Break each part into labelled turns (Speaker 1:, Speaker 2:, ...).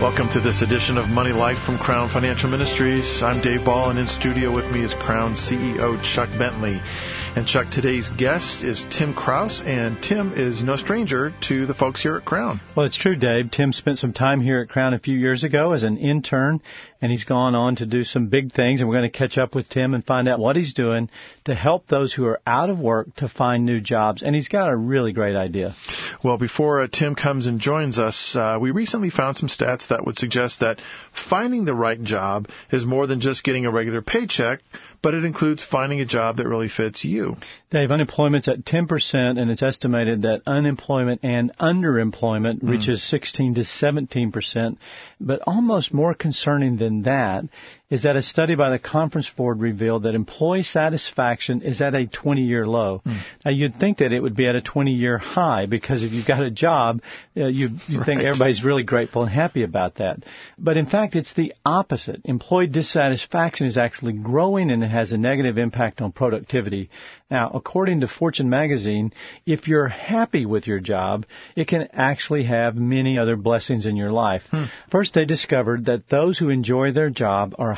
Speaker 1: Welcome to this edition of Money Life from Crown Financial Ministries. I'm Dave Ball, and in studio with me is Crown CEO Chuck Bentley. And Chuck, today's guest is Tim Krause, and Tim is no stranger to the folks here at Crown.
Speaker 2: Well, it's true, Dave. Tim spent some time here at Crown a few years ago as an intern, and he's gone on to do some big things, and we're going to catch up with Tim and find out what he's doing to help those who are out of work to find new jobs, and he's got a really great idea.
Speaker 1: Well, before Tim comes and joins us, we recently found some stats that would suggest that finding the right job is more than just getting a regular paycheck, but it includes finding a job that really fits you.
Speaker 2: Dave, unemployment's at 10%, and it's estimated that unemployment and underemployment reaches 16 to 17%. But almost more concerning than that is that a study by the Conference Board revealed that employee satisfaction is at a 20-year low. Now, you'd think that it would be at a 20-year high, because if you've got a job, you think everybody's really grateful and happy about that. But in fact, it's the opposite. Employee dissatisfaction is actually growing, and it has a negative impact on productivity. Now, according to Fortune magazine, if you're happy with your job, it can actually have many other blessings in your life. First, they discovered that those who enjoy their job are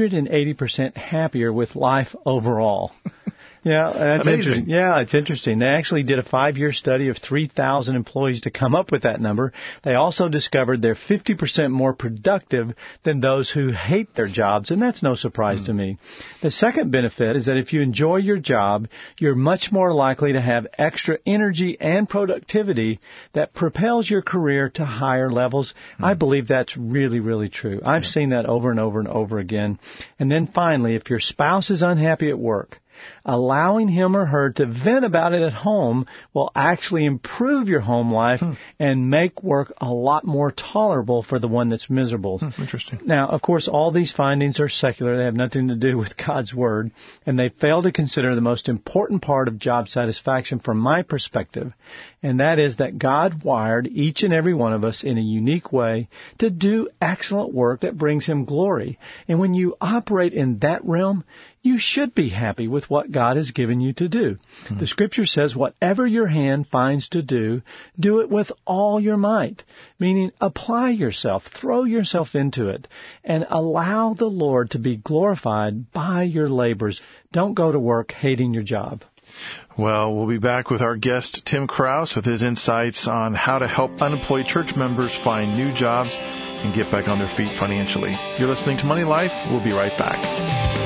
Speaker 2: 180% happier with life overall. Yeah, that's
Speaker 1: amazing.
Speaker 2: Interesting. Yeah, it's interesting. They actually did a 5-year study of 3,000 employees to come up with that number. They also discovered they're 50% more productive than those who hate their jobs, and that's no surprise to me. The second benefit is that if you enjoy your job, you're much more likely to have extra energy and productivity that propels your career to higher levels. I believe that's really, really true. I've seen that over and over and over again. And then finally, if your spouse is unhappy at work, allowing him or her to vent about it at home will actually improve your home life and make work a lot more tolerable for the one that's miserable.
Speaker 1: Interesting.
Speaker 2: Now, of course, all these findings are secular. They have nothing to do with God's Word, and they fail to consider the most important part of job satisfaction from my perspective, and that is that God wired each and every one of us in a unique way to do excellent work that brings Him glory. And when you operate in that realm, you should be happy with what God has given you to do. The Scripture says, whatever your hand finds to do, do it with all your might, meaning apply yourself, throw yourself into it, and allow the Lord to be glorified by your labors. Don't go to work hating your job.
Speaker 1: Well, we'll be back with our guest, Tim Krause, with his insights on how to help unemployed church members find new jobs and get back on their feet financially. You're listening to Money Life. We'll be right back.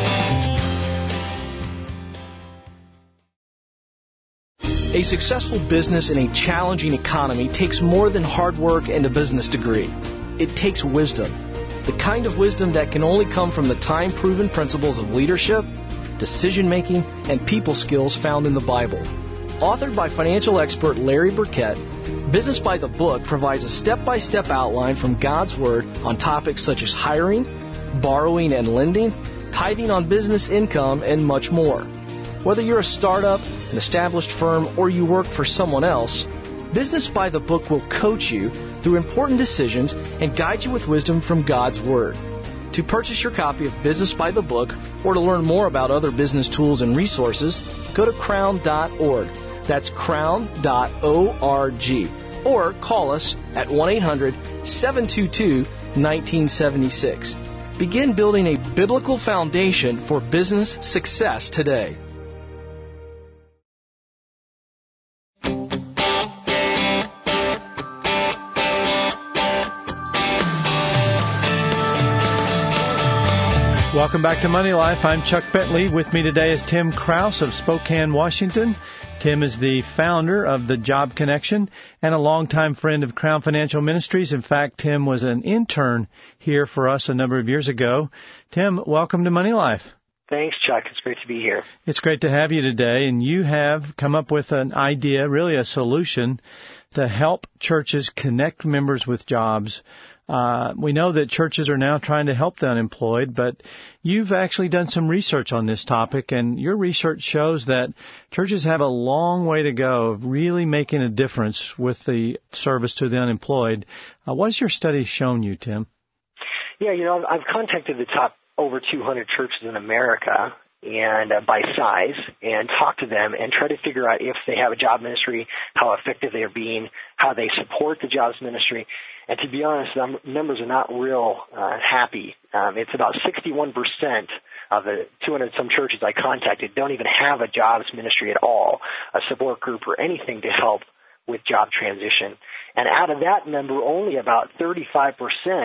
Speaker 3: A successful business in a challenging economy takes more than hard work and a business degree. It takes wisdom, the kind of wisdom that can only come from the time-proven principles of leadership, decision-making, and people skills found in the Bible. Authored by financial expert Larry Burkett, Business by the Book provides a step-by-step outline from God's Word on topics such as hiring, borrowing and lending, tithing on business income, and much more. Whether you're a startup, an established firm, or you work for someone else, Business by the Book will coach you through important decisions and guide you with wisdom from God's Word. To purchase your copy of Business by the Book or to learn more about other business tools and resources, go to crown.org. That's crown.org. Or call us at 1-800-722-1976. Begin building a biblical foundation for business success today.
Speaker 2: Welcome back to Money Life. I'm Chuck Bentley. With me today is Tim Krause of Spokane, Washington. Tim is the founder of the Job Connection and a longtime friend of Crown Financial Ministries. In fact, Tim was an intern here for us a number of years ago. Tim, welcome to Money Life.
Speaker 4: Thanks, Chuck. It's great to be here.
Speaker 2: It's great to have you today. And you have come up with an idea, really a solution, to help churches connect members with jobs. We know that churches are now trying to help the unemployed, but you've actually done some research on this topic, and your research shows that churches have a long way to go of really making a difference with the service to the unemployed. What has your study shown you, Tim?
Speaker 4: Yeah, I've contacted the top over 200 churches in America, and by size, and talk to them and try to figure out if they have a job ministry, how effective they are being, how they support the jobs ministry. And to be honest, the numbers are not real happy. It's about 61% of the 200-some churches I contacted don't even have a jobs ministry at all, a support group or anything to help with job transition. And out of that number, only about 35%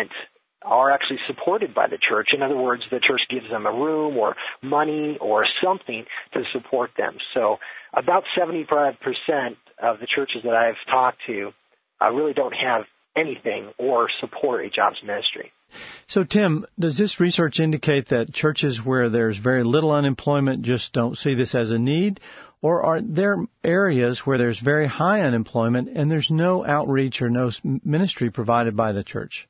Speaker 4: are actually supported by the church. In other words, the church gives them a room or money or something to support them. So about 75% of the churches that I've talked to really don't have anything or support a jobs ministry.
Speaker 2: So, Tim, does this research indicate that churches where there's very little unemployment just don't see this as a need? Or are there areas where there's very high unemployment and there's no outreach or no ministry provided by the church?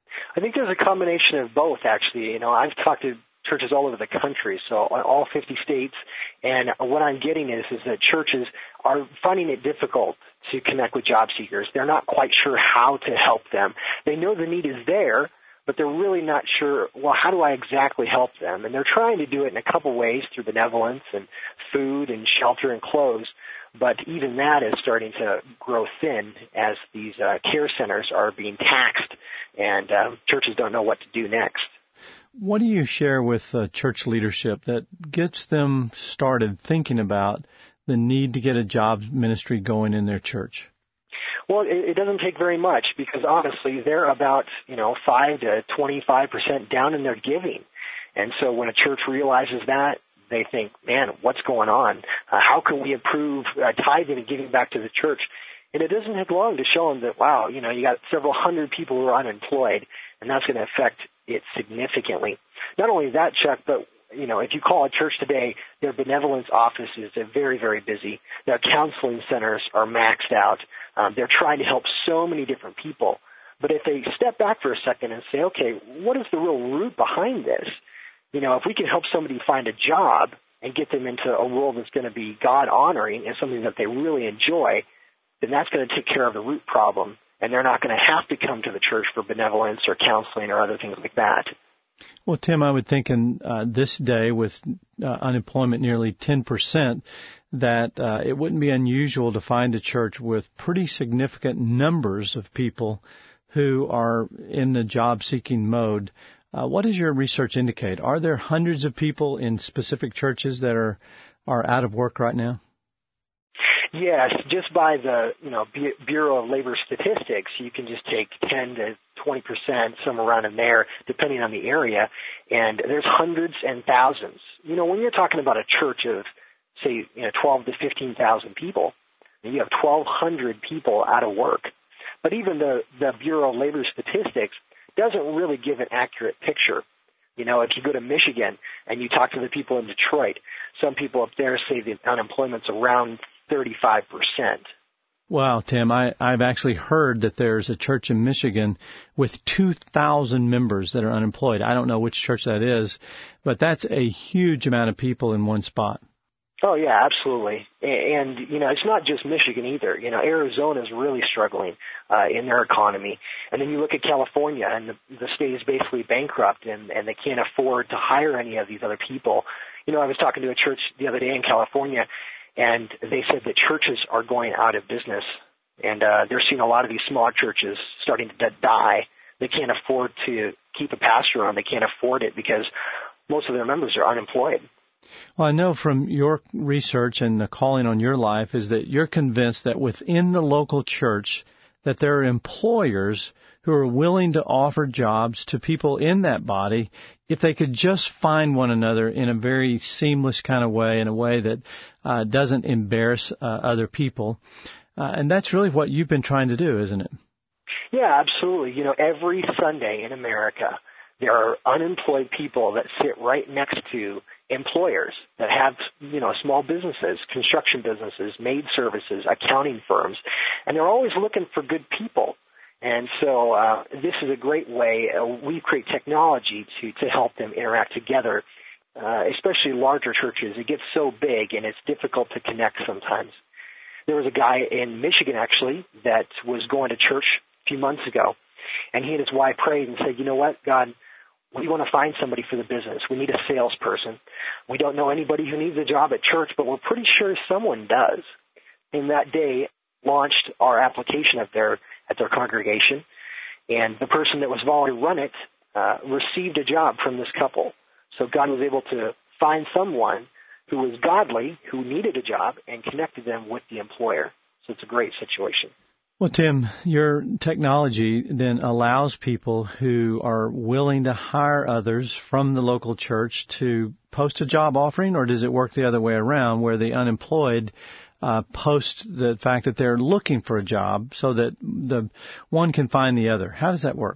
Speaker 4: I think there's a combination of both, actually. I've talked to churches all over the country, so all 50 states, and what I'm getting is that churches are finding it difficult to connect with job seekers. They're not quite sure how to help them. They know the need is there, but they're really not sure, well, how do I exactly help them? And they're trying to do it in a couple ways through benevolence and food and shelter and clothes, but even that is starting to grow thin as these care centers are being taxed and churches don't know what to do next.
Speaker 2: What do you share with church leadership that gets them started thinking about the need to get a jobs ministry going in their church?
Speaker 4: Well, it doesn't take very much because honestly, they're about 5 to 25% down in their giving, and so when a church realizes that, they think, man, what's going on? How can we improve tithing and giving back to the church? And it doesn't take long to show them that, wow, you got several hundred people who are unemployed, and that's going to affect it significantly. Not only that, Chuck, but if you call a church today, their benevolence offices are very, very busy. Their counseling centers are maxed out. They're trying to help so many different people. But if they step back for a second and say, okay, what is the real root behind this? If we can help somebody find a job and get them into a role that's going to be God-honoring and something that they really enjoy, then that's going to take care of the root problem, and they're not going to have to come to the church for benevolence or counseling or other things like that.
Speaker 2: Well, Tim, I would think in this day with unemployment nearly 10%, that it wouldn't be unusual to find a church with pretty significant numbers of people who are in the job-seeking mode. What does your research indicate? Are there hundreds of people in specific churches that are out of work right now?
Speaker 4: Yes, just by the Bureau of Labor Statistics, you can just take 10 to 20%, somewhere around in there, depending on the area, and there's hundreds and thousands. When you're talking about a church of, say, 12 to 15,000 people, and you have 1,200 people out of work. But even the Bureau of Labor Statistics doesn't really give an accurate picture. If you go to Michigan and you talk to the people in Detroit, some people up there say the unemployment's around 35%.
Speaker 2: Wow, Tim, I've actually heard that there's a church in Michigan with 2,000 members that are unemployed. I don't know which church that is, but that's a huge amount of people in one spot.
Speaker 4: Oh, yeah, absolutely. And it's not just Michigan either. Arizona is really struggling in their economy. And then you look at California, and the state is basically bankrupt, and they can't afford to hire any of these other people. I was talking to a church the other day in California, and they said that churches are going out of business. And they're seeing a lot of these small churches starting to die. They can't afford to keep a pastor on. They can't afford it because most of their members are unemployed.
Speaker 2: Well, I know from your research and the calling on your life is that you're convinced that within the local church that there are employers who are willing to offer jobs to people in that body if they could just find one another in a very seamless kind of way, in a way that doesn't embarrass other people. And that's really what you've been trying to do, isn't it?
Speaker 4: Yeah, absolutely. Every Sunday in America, there are unemployed people that sit right next to employers that have, small businesses, construction businesses, maid services, accounting firms, and they're always looking for good people. And so this is a great way. We create technology to help them interact together, especially larger churches. It gets so big, and it's difficult to connect sometimes. There was a guy in Michigan, actually, that was going to church a few months ago, and he and his wife prayed and said, you know what, God, we want to find somebody for the business. We need a salesperson. We don't know anybody who needs a job at church, but we're pretty sure someone does. And that day, launched our application at their congregation, and the person that was volunteering to run it received a job from this couple. So God was able to find someone who was godly, who needed a job, and connected them with the employer. So it's a great situation.
Speaker 2: Well, Tim, your technology then allows people who are willing to hire others from the local church to post a job offering, or does it work the other way around where the unemployed post the fact that they're looking for a job so that the one can find the other? How does that work?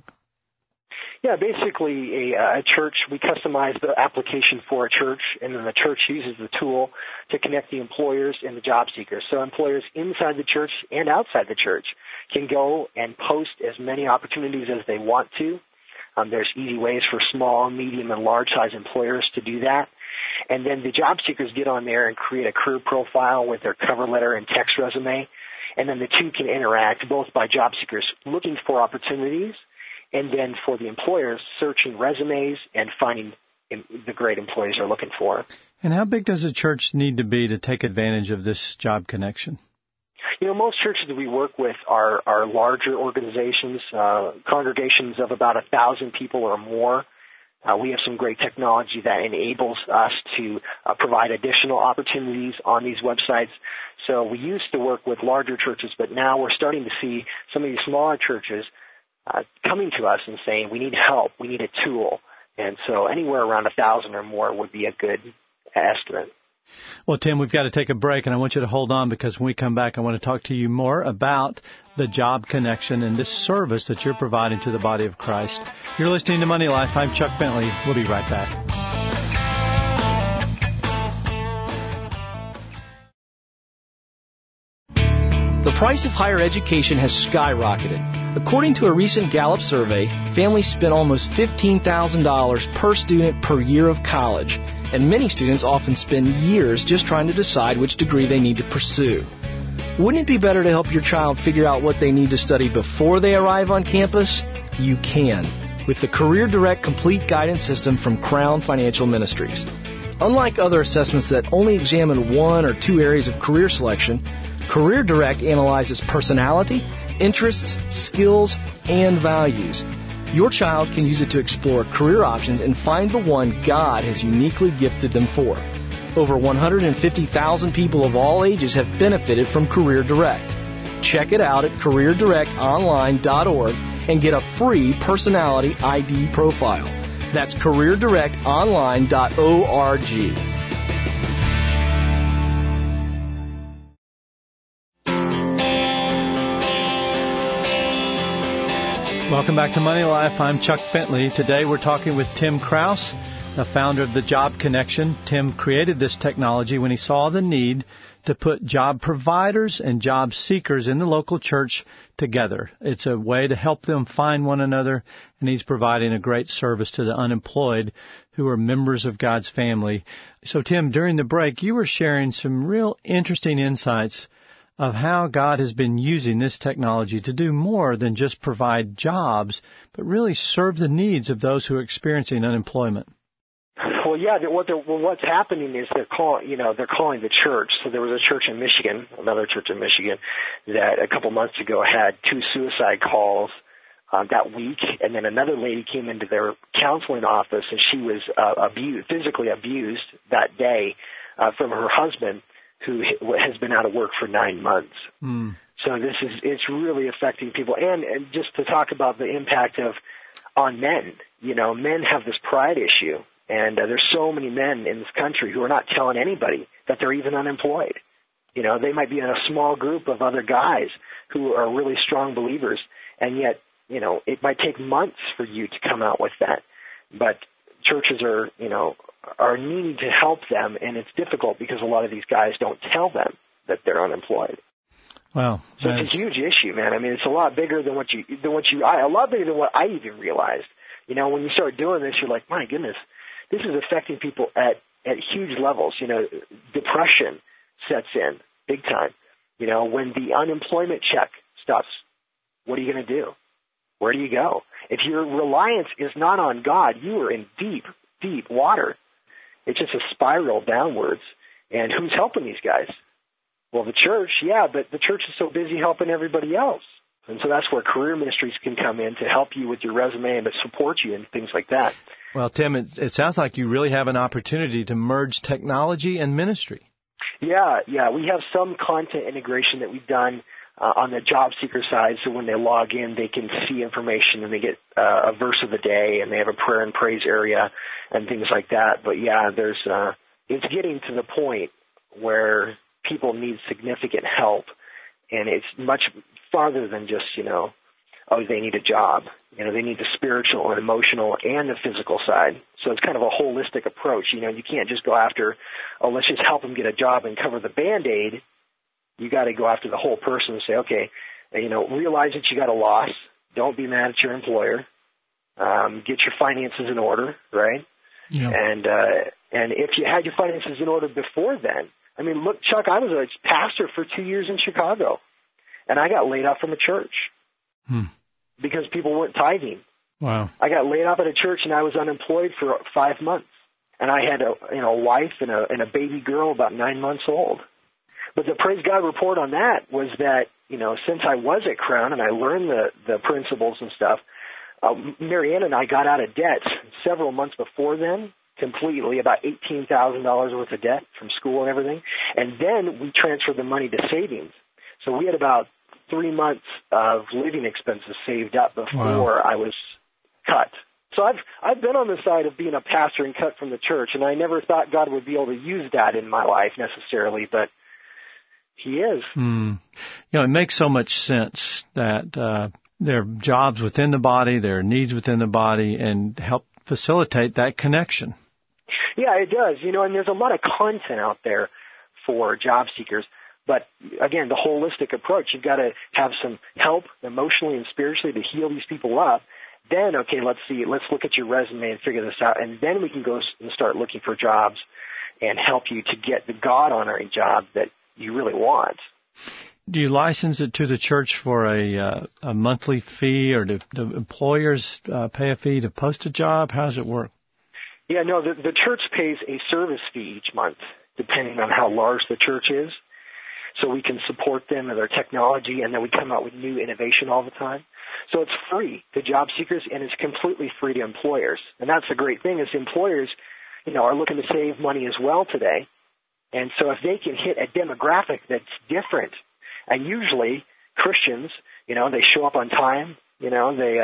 Speaker 4: Yeah, basically a church, we customize the application for a church, and then the church uses the tool to connect the employers and the job seekers. So employers inside the church and outside the church can go and post as many opportunities as they want to. There's easy ways for small, medium, and large-size employers to do that. And then the job seekers get on there and create a career profile with their cover letter and text resume. And then the two can interact both by job seekers looking for opportunities and then for the employers searching resumes and finding the great employees they're looking for.
Speaker 2: And how big does a church need to be to take advantage of this job connection?
Speaker 4: You know, most churches that we work with are larger organizations, congregations of about 1,000 people or more. We have some great technology that enables us to provide additional opportunities on these websites. So we used to work with larger churches, but now we're starting to see some of these smaller churches coming to us and saying, we need help, we need a tool. And so anywhere around 1,000 or more would be a good estimate.
Speaker 2: Well, Tim, we've got to take a break, and I want you to hold on because when we come back, I want to talk to you more about the Job Connection and this service that you're providing to the body of Christ. You're listening to Money Life. I'm Chuck Bentley. We'll be right back.
Speaker 3: The price of higher education has skyrocketed. According to a recent Gallup survey, families spend almost $15,000 per student per year of college, and many students often spend years just trying to decide which degree they need to pursue. Wouldn't it be better to help your child figure out what they need to study before they arrive on campus? You can, with the Career Direct Complete Guidance System from Crown Financial Ministries. Unlike other assessments that only examine one or two areas of career selection, Career Direct analyzes personality, interests, skills, and values. Your child can use it to explore career options and find the one God has uniquely gifted them for. Over 150,000 people of all ages have benefited from Career Direct. Check it out at CareerDirectOnline.org and get a free personality ID profile. That's CareerDirectOnline.org.
Speaker 2: Welcome back to Money Life. I'm Chuck Bentley. Today we're talking with Tim Krause, the founder of the Job Connection. Tim created this technology when he saw the need to put job providers and job seekers in the local church together. It's a way to help them find one another, and he's providing a great service to the unemployed who are members of God's family. So, Tim, during the break, you were sharing some real interesting insights of how God has been using this technology to do more than just provide jobs, but really serve the needs of those who are experiencing unemployment.
Speaker 4: Well, yeah. What's happening is they're calling the church. So there was a church in Michigan, another church in Michigan, that a couple months ago had 2 suicide calls that week, and then another lady came into their counseling office, and she was physically abused that day from her husband, who has been out of work for 9 months. So it's really affecting people. And just to talk about the impact on men, men have this pride issue. And there's so many men in this country who are not telling anybody that they're even unemployed. They might be in a small group of other guys who are really strong believers. And yet, it might take months for you to come out with that. But churches are needing to help them, and it's difficult because a lot of these guys don't tell them that they're unemployed.
Speaker 2: Wow.
Speaker 4: So it's a huge issue, man. I mean, it's a lot bigger than what I even realized. When you start doing this, you're like, my goodness, this is affecting people at huge levels. Depression sets in big time. When the unemployment check stops, what are you going to do? where do you go? If your reliance is not on God, you are in deep, deep water. It's just a spiral downwards. And who's helping these guys? Well, the church, yeah, but the church is so busy helping everybody else. And so that's where career ministries can come in to help you with your resume and to support you and things like that.
Speaker 2: Well, Tim, it sounds like you really have an opportunity to merge technology and ministry.
Speaker 4: Yeah. We have some content integration that we've done on the job seeker side, so when they log in, they can see information and they get a verse of the day, and they have a prayer and praise area and things like that. But yeah, it's getting to the point where people need significant help, and it's much farther than just, they need a job. They need the spiritual and emotional and the physical side. So it's kind of a holistic approach. You can't just go after, let's just help them get a job and cover the Band-Aid. You got to go after the whole person and say, okay, realize that you got a loss. Don't be mad at your employer. Get your finances in order, right? Yeah. And if you had your finances in order before then, look, Chuck, I was a pastor for 2 years in Chicago, and I got laid off from a church because people weren't tithing.
Speaker 2: Wow.
Speaker 4: I got laid off at a church, and I was unemployed for 5 months, and I had a wife and a baby girl about 9 months old. But the praise God report on that was that, since I was at Crown and I learned the principles and stuff, Marianne and I got out of debt several months before then, completely, about $18,000 worth of debt from school and everything. And then we transferred the money to savings. So we had about 3 months of living expenses saved up before I was cut. So I've been on the side of being a pastor and cut from the church, and I never thought God would be able to use that in my life necessarily, but He is.
Speaker 2: It makes so much sense that there are jobs within the body, there are needs within the body, and help facilitate that connection.
Speaker 4: Yeah, it does. And there's a lot of content out there for job seekers. But again, the holistic approach, you've got to have some help emotionally and spiritually to heal these people up. Then, okay, let's look at your resume and figure this out. And then we can go and start looking for jobs and help you to get the God-honoring job that you really want.
Speaker 2: Do you license it to the church for a monthly fee, or do employers pay a fee to post a job? How does it work?
Speaker 4: Yeah, no, the church pays a service fee each month, depending on how large the church is. So we can support them and their technology, and then we come out with new innovation all the time. So it's free to job seekers, and it's completely free to employers. And that's the great thing is employers, are looking to save money as well today. And so if they can hit a demographic that's different, and usually Christians, they show up on time, they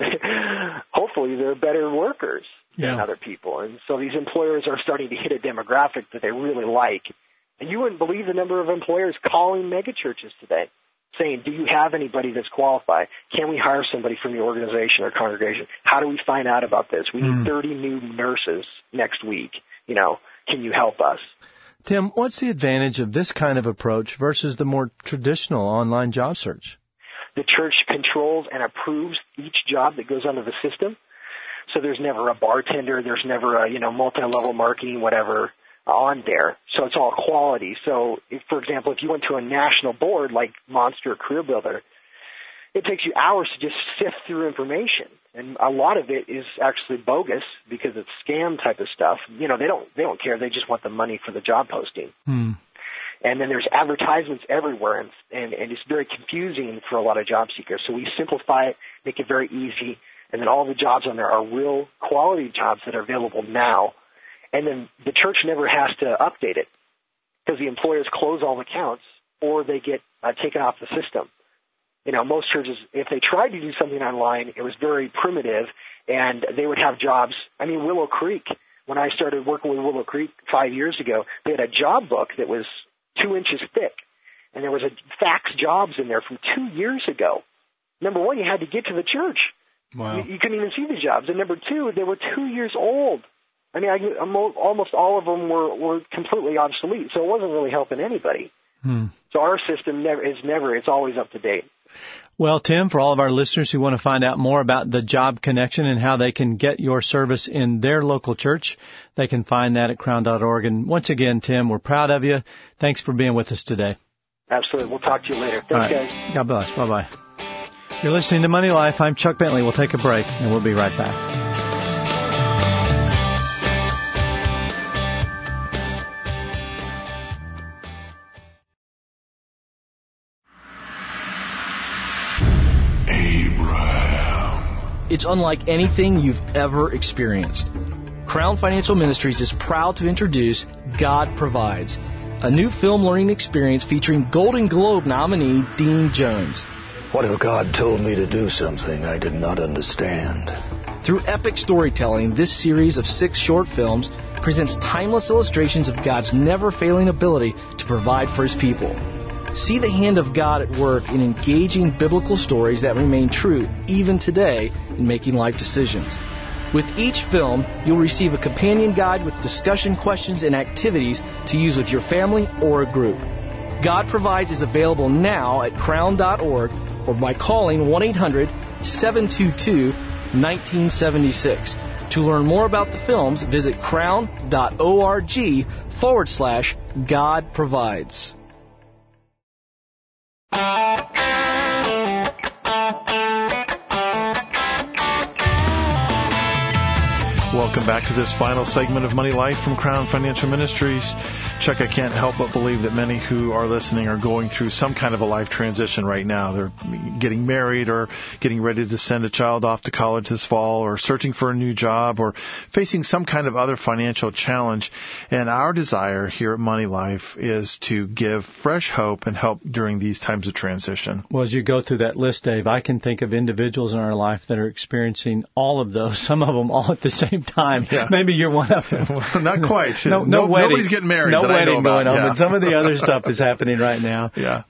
Speaker 4: hopefully they're better workers than other people. And so these employers are starting to hit a demographic that they really like. And you wouldn't believe the number of employers calling megachurches today, saying, do you have anybody that's qualified? Can we hire somebody from your organization or congregation? How do we find out about this? We need 30 new nurses next week. Can you help us?
Speaker 2: Tim, what's the advantage of this kind of approach versus the more traditional online job search?
Speaker 4: The church controls and approves each job that goes under the system. So there's never a bartender, there's never a, multi-level marketing, whatever, on there. So it's all quality. So, for example, if you went to a national board like Monster or Career Builder, it takes you hours to just sift through information. And a lot of it is actually bogus because it's scam type of stuff. They don't care. They just want the money for the job posting. And then there's advertisements everywhere, and it's very confusing for a lot of job seekers. So we simplify it, make it very easy, and then all the jobs on there are real quality jobs that are available now. And then the church never has to update it because the employers close all accounts or they get taken off the system. Most churches, if they tried to do something online, it was very primitive, and they would have jobs. Willow Creek, when I started working with Willow Creek 5 years ago, they had a job book that was 2 inches thick, and there was a fax jobs in there from 2 years ago. Number one, you had to get to the church.
Speaker 2: Wow.
Speaker 4: You couldn't even see the jobs. And number two, they were 2 years old. Almost all of them were completely obsolete, so it wasn't really helping anybody. So our system it's always up to date.
Speaker 2: Well, Tim, for all of our listeners who want to find out more about the Job Connection and how they can get your service in their local church, they can find that at crown.org. And once again, Tim, we're proud of you. Thanks for being with us today.
Speaker 4: Absolutely. We'll talk to you later. Thanks, guys.
Speaker 2: God bless. Bye-bye. You're listening to Money Life. I'm Chuck Bentley. We'll take a break, and we'll be right back.
Speaker 3: It's unlike anything you've ever experienced. Crown Financial Ministries is proud to introduce God Provides, a new film learning experience featuring Golden Globe nominee Dean Jones.
Speaker 5: What if God told me to do something I did not understand?
Speaker 3: Through epic storytelling, this series of 6 short films presents timeless illustrations of God's never-failing ability to provide for His people. See the hand of God at work in engaging biblical stories that remain true even today in making life decisions. With each film, you'll receive a companion guide with discussion questions and activities to use with your family or a group. God Provides is available now at crown.org or by calling 1-800-722-1976. To learn more about the films, visit crown.org/God Provides.
Speaker 1: Welcome back to this final segment of Money Life from Crown Financial Ministries. Chuck, I can't help but believe that many who are listening are going through some kind of a life transition right now. They're getting married or getting ready to send a child off to college this fall or searching for a new job or facing some kind of other financial challenge. And our desire here at Money Life is to give fresh hope and help during these times of transition.
Speaker 2: Well, as you go through that list, Dave, I can think of individuals in our life that are experiencing all of those, some of them all at the same time.
Speaker 1: Yeah.
Speaker 2: Maybe you're one of them.
Speaker 1: Well, not quite.
Speaker 2: No wedding.
Speaker 1: Nobody's getting married.
Speaker 2: No wedding going on,
Speaker 1: yeah.
Speaker 2: but some of the other stuff is happening right now.
Speaker 1: Yeah.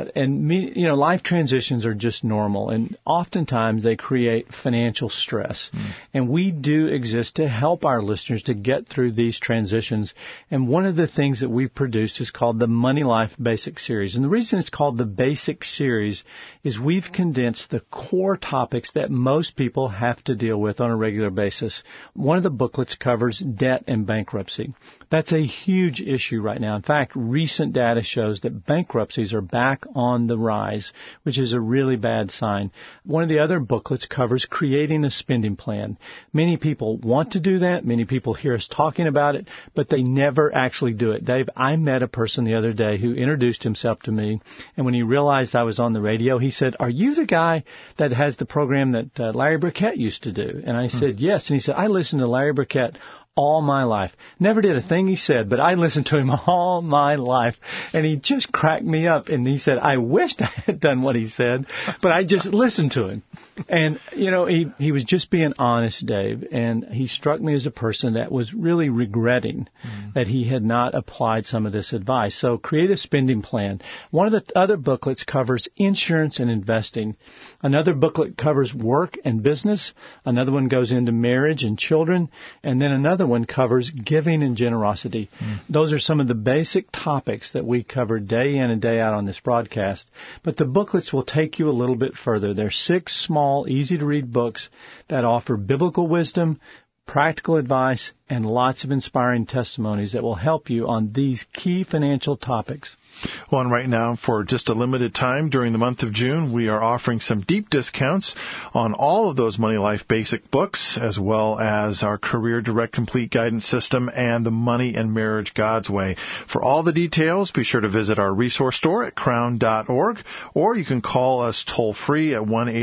Speaker 2: Life transitions are just normal, and oftentimes they create financial stress. And we do exist to help our listeners to get through these transitions. And one of the things that we've produced is called the Money Life Basic Series. And the reason it's called the Basic Series is we've condensed the core topics that most people have to deal with on a regular basis. One of the booklets covers debt and bankruptcy. That's a huge issue right now. In fact, recent data shows that bankruptcies are back on the rise, which is a really bad sign. One of the other booklets covers creating a spending plan. Many people want to do that. Many people hear us talking about it, but they never actually do it. Dave, I met a person the other day who introduced himself to me, and when he realized I was on the radio, he said, "Are you the guy that has the program that Larry Burkett used to do?" And I said, "Yes." And he said, "I listened to Larry Burkett all my life. Never did a thing he said, but I listened to him all my life." And he just cracked me up. And he said, "I wished I had done what he said, but I just listened to him." And, he was just being honest, Dave. And he struck me as a person that was really regretting that he had not applied some of this advice. So create a spending plan. One of the other booklets covers insurance and investing. Another booklet covers work and business. Another one goes into marriage and children. And then another one covers giving and generosity. Those are some of the basic topics that we cover day in and day out on this broadcast. But the booklets will take you a little bit further. They're 6 small, easy-to-read books that offer biblical wisdom, practical advice, and lots of inspiring testimonies that will help you on these key financial topics.
Speaker 1: Well, and right now, for just a limited time during the month of June, we are offering some deep discounts on all of those Money Life basic books, as well as our Career Direct Complete Guidance System and the Money and Marriage God's Way. For all the details, be sure to visit our resource store at crown.org, or you can call us toll-free at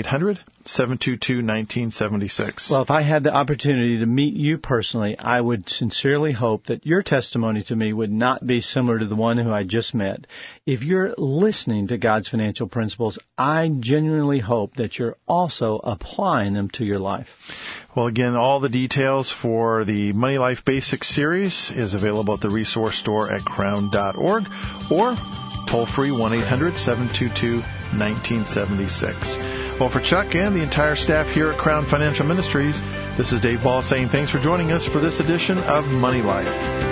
Speaker 1: 1-800-722-1976.
Speaker 2: Well, if I had the opportunity to meet you personally, I would sincerely hope that your testimony to me would not be similar to the one who I just met. If you're listening to God's financial principles, I genuinely hope that you're also applying them to your life.
Speaker 1: Well, again, all the details for the Money Life Basics series is available at the resource store at crown.org or toll-free 1-800-722-1976. Well, for Chuck and the entire staff here at Crown Financial Ministries, this is Dave Ball saying thanks for joining us for this edition of Money Life.